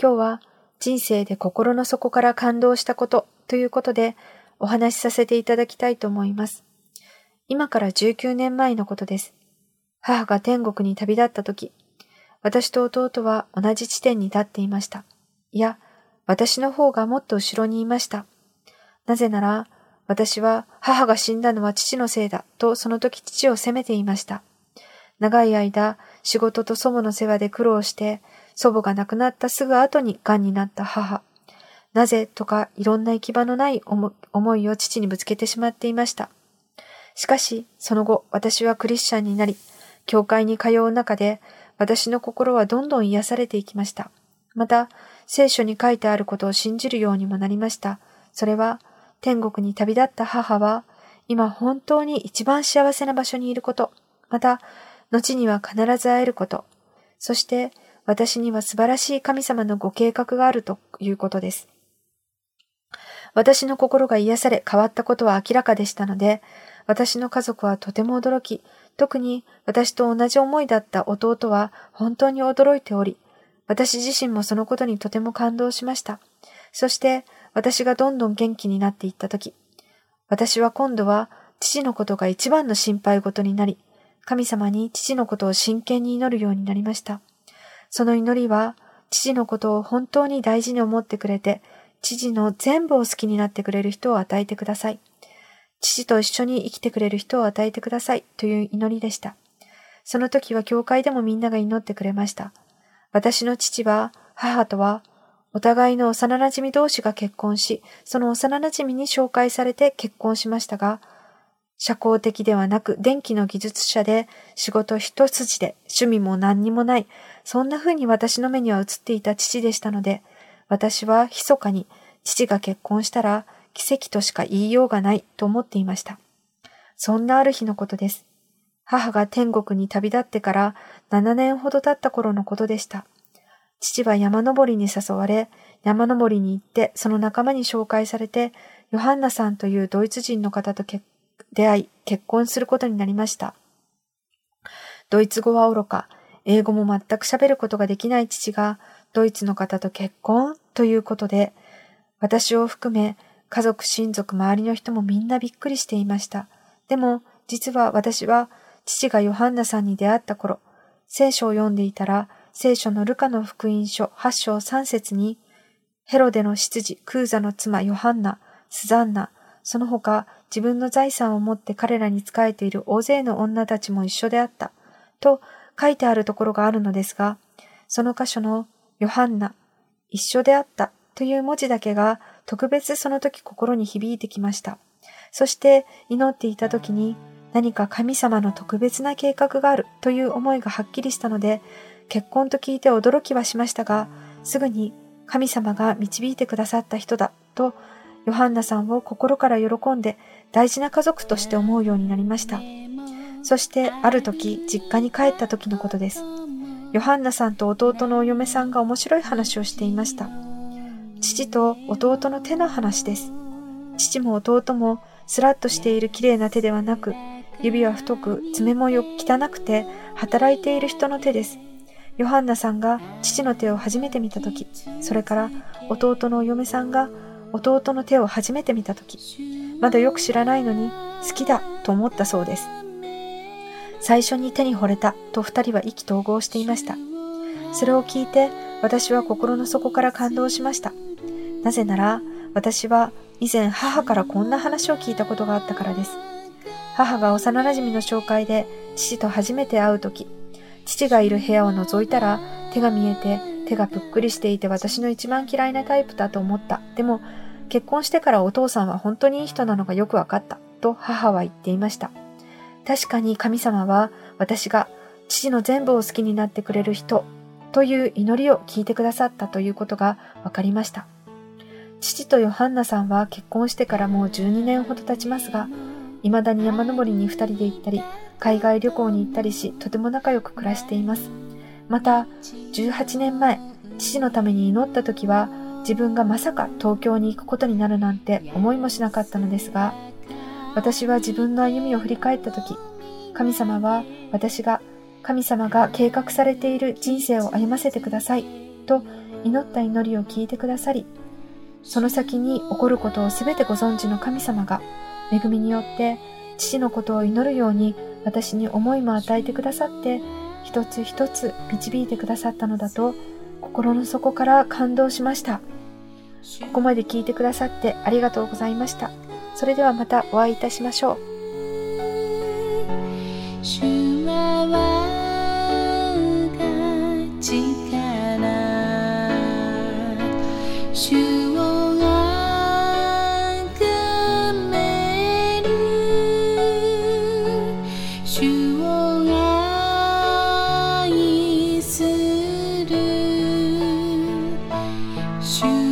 今日は人生で心の底から感動したことということでお話しさせていただきたいと思います。今から19年前のことです。母が天国に旅立った時、私と弟は同じ地点に立っていました。いや、私の方がもっと後ろにいました。なぜなら、私は母が死んだのは父のせいだとその時父を責めていました。長い間、仕事と祖母の世話で苦労して、祖母が亡くなったすぐ後に癌になった母。なぜとかいろんな行き場のない思いを父にぶつけてしまっていました。しかし、その後、私はクリスチャンになり、教会に通う中で、私の心はどんどん癒されていきました。また、聖書に書いてあることを信じるようにもなりました。それは、天国に旅立った母は、今本当に一番幸せな場所にいること、また、後には必ず会えること、そして私には素晴らしい神様のご計画があるということです。私の心が癒され変わったことは明らかでしたので、私の家族はとても驚き、特に私と同じ思いだった弟は本当に驚いており、私自身もそのことにとても感動しました。そして私がどんどん元気になっていったとき、私は今度は父のことが一番の心配事になり、神様に父のことを真剣に祈るようになりました。その祈りは父のことを本当に大事に思ってくれて、父の全部を好きになってくれる人を与えてください。父と一緒に生きてくれる人を与えてくださいという祈りでした。その時は教会でもみんなが祈ってくれました。私の父は母とはお互いの幼馴染同士が結婚し、その幼馴染に紹介されて結婚しましたが、社交的ではなく電気の技術者で仕事一筋で趣味も何にもない、そんな風に私の目には映っていた父でしたので、私は密かに父が結婚したら奇跡としか言いようがないと思っていました。そんなある日のことです。母が天国に旅立ってから7年ほど経った頃のことでした。父は山登りに誘われ、山登りに行ってその仲間に紹介されて、ヨハンナさんというドイツ人の方と出会い、結婚することになりました。ドイツ語はおろか、英語も全く喋ることができない父が、ドイツの方と結婚ということで、私を含め、家族、親族、周りの人もみんなびっくりしていました。でも、実は私は、父がヨハンナさんに出会った頃、聖書を読んでいたら、聖書のルカの福音書8章3節に、ヘロデの執事、クーザの妻ヨハンナ、スザンナ、その他自分の財産を持って彼らに仕えている大勢の女たちも一緒であった、と書いてあるところがあるのですが、その箇所のヨハンナ、一緒であったという文字だけが特別その時心に響いてきました。そして祈っていた時に何か神様の特別な計画があるという思いがはっきりしたので、結婚と聞いて驚きはしましたが、すぐに神様が導いてくださった人だとヨハンナさんを心から喜んで大事な家族として思うようになりました。そしてある時、実家に帰った時のことです。ヨハンナさんと弟のお嫁さんが面白い話をしていました。父と弟の手の話です。父も弟もスラッとしている綺麗な手ではなく、指は太く、爪も汚くて働いている人の手です。ヨハンナさんが父の手を初めて見たとき、それから弟のお嫁さんが弟の手を初めて見たとき、まだよく知らないのに好きだと思ったそうです。最初に手に惚れたと二人は意気投合していました。それを聞いて私は心の底から感動しました。なぜなら私は以前母からこんな話を聞いたことがあったからです。母が幼馴染の紹介で父と初めて会うとき、父がいる部屋を覗いたら手が見えて手がぷっくりしていて私の一番嫌いなタイプだと思った。でも結婚してからお父さんは本当にいい人なのがよくわかったと母は言っていました。確かに神様は私が父の全部を好きになってくれる人という祈りを聞いてくださったということがわかりました。父とヨハンナさんは結婚してからもう12年ほど経ちますが、未だに山登りに2人で行ったり、海外旅行に行ったりし、とても仲良く暮らしています。また、18年前、父のために祈った時は、自分がまさか東京に行くことになるなんて思いもしなかったのですが、私は自分の歩みを振り返った時、神様は神様が計画されている人生を歩ませてくださいと祈った祈りを聞いてくださり、その先に起こることをすべてご存知の神様が、恵みによって父のことを祈るように私に思いも与えてくださって、一つ一つ導いてくださったのだと、心の底から感動しました。ここまで聞いてくださってありがとうございました。それではまたお会いいたしましょう。主は我が力、主をあがめる、主を愛する、主